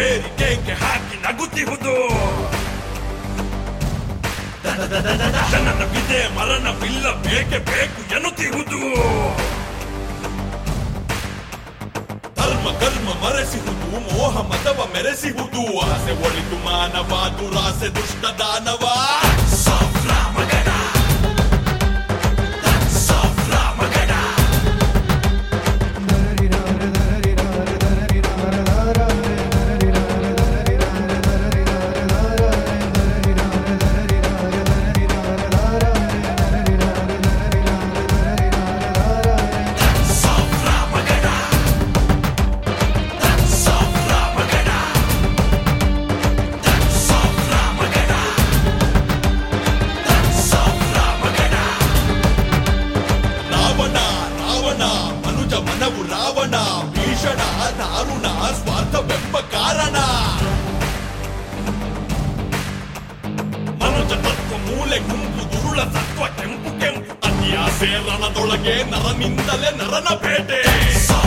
ಸೇರಿ ಕೇಕೆ ಹಾಕಿ ನಗುತ್ತಿಹುದು. ಜನನವಿದೆ ಮರಣವಿಲ್ಲ ಬೇಕೆ ಬೇಕು ಎನ್ನುತ್ತಿಹುದು. ಧರ್ಮ ಕರ್ಮ ಮರೆಸಿಹುದು, ಮೋಹ ಮತವ ಮೆರೆಸಿಹುದು. ಆಸೆ ಒಳಿತು ಮಾನವ, ದುರಾಸೆ ದುಷ್ಟ ದಾನವ. ಮನವು ರಾವಣ, ಭೀಷಣ ದಾರುಣ, ಸ್ವಾರ್ಥವೆಂಬ ಕಾರಣ. ಮನುಜ ತತ್ವ ಮೂಲೆ ಗುಂಪು, ದುರುಳ ಸತ್ವ ಕೆಂಪು ಕೆಂಪು. ಅತಿ ಆಸೆ ರಣದೊಳಗೆ ನರನಿಂದಲೇ ನರನ ಬೇಟೆ.